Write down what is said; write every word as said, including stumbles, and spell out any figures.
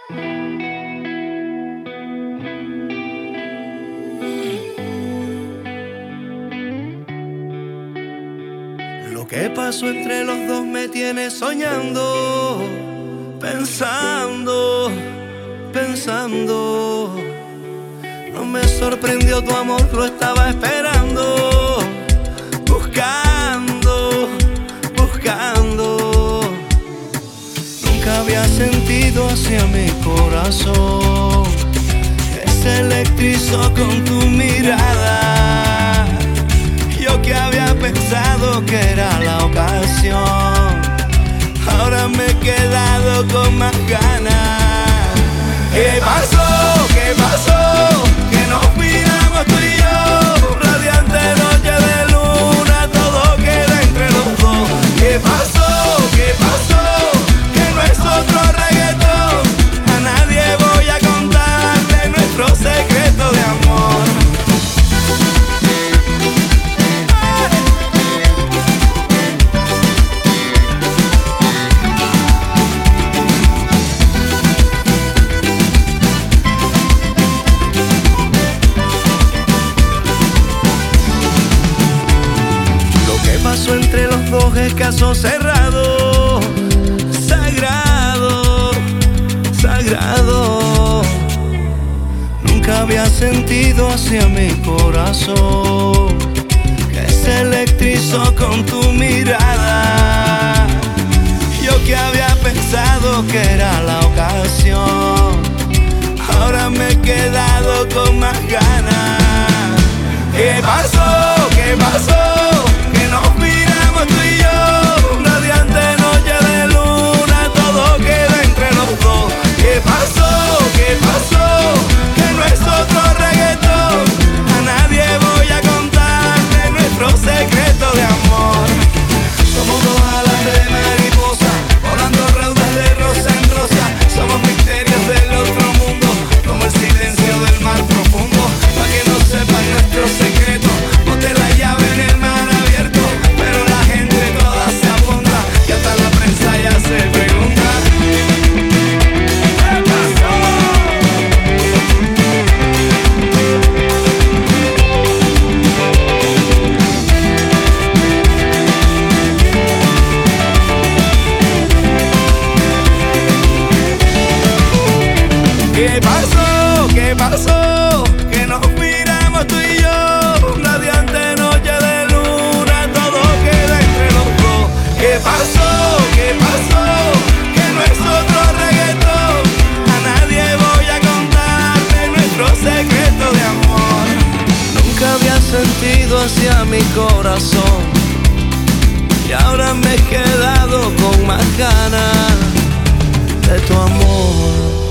Lo que pasó entre los dos me tiene soñando, pensando, pensando. No me sorprendió tu amor, lo estaba esperando, buscando, buscando. Nunca había sentido hacia mi corazón que se electrizó con tu mirada. Yo que había pensado que era la ocasión, ahora me he quedado con más ganas. ¿Qué pasó? ¿Qué pasó? Que nos miramos tú y yo, radiante noche de luna, todo queda entre los dos. ¿Qué pasó? ¿Qué pasó? Que no es otro reggaetón, a nadie voy a contarle nuestro secreto de amor. Entre los dos es caso cerrado, sagrado, sagrado. Nunca había sentido hacia mi corazón que se electrizó con tu mirada. Yo que había pensado que era la ocasión, ahora me he quedado con más ganas. ¿Qué pasó? ¿Qué pasó? Que nos miramos tú y yo, radiante noche de luna, todo queda entre los dos. ¿Qué pasó? ¿Qué pasó? Que no es otro reggaetón, a nadie voy a contarle nuestro secreto de amor. Somos dos alas de mariposa, volando raudas de rosa en rosa. Somos misterios del otro mundo, como el silencio del mar profundo. Pa' que no sepan nuestro secreto, ponte la llave en el mar abierto. Pero la gente toda se apunta y hasta la prensa ya se pregunta: ¿qué pasó? ¿Qué pasó? ¿Qué pasó? Que nos miramos tú y yo, radiante noche de luna, todo queda entre los dos. ¿Qué pasó? ¿Qué pasó? Que no es otro reggaetón, a nadie voy a contarle nuestro secreto de amor. Nunca había sentido hacia mi corazón y ahora me he quedado con más ganas de tu amor.